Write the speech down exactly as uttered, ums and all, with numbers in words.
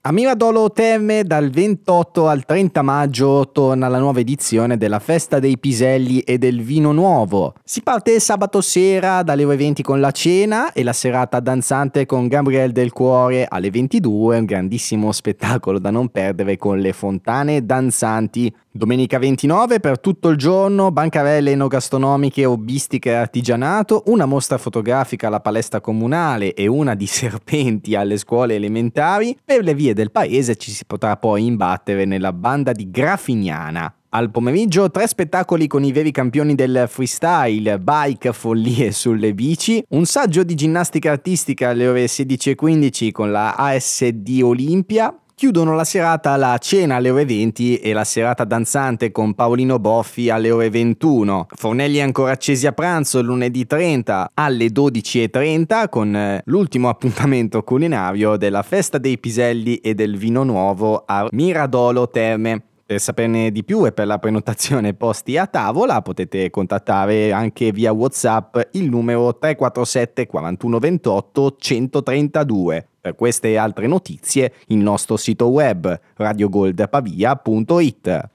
A Miradolo Terme dal ventotto al trenta maggio torna la nuova edizione della Festa dei Piselli e del Vino Nuovo. Si parte sabato sera dalle ore venti con la cena e la serata danzante con Gabriele Del Cuore alle ventidue, un grandissimo spettacolo da non perdere con le fontane danzanti. Domenica ventinove per tutto il giorno, bancarelle enogastronomiche, hobbistiche e artigianato, una mostra fotografica alla palestra comunale e una di serpenti alle scuole elementari. Per le vie del paese ci si potrà poi imbattere nella banda di Grafignana. Al pomeriggio tre spettacoli con i veri campioni del freestyle, bike, follie sulle bici, un saggio di ginnastica artistica alle ore sedici e quindici con la A S D Olimpia. Chiudono la serata la cena alle ore venti e la serata danzante con Paolino Boffi alle ore ventuno. Fornelli ancora accesi a pranzo lunedì trenta alle dodici e trenta con l'ultimo appuntamento culinario della Festa dei Piselli e del Vino Nuovo a Miradolo Terme. Per saperne di più e per la prenotazione posti a tavola potete contattare anche via WhatsApp il numero tre quattro sette quarantuno ventotto centotrentadue. Per queste e altre notizie il nostro sito web radiogoldpavia punto it.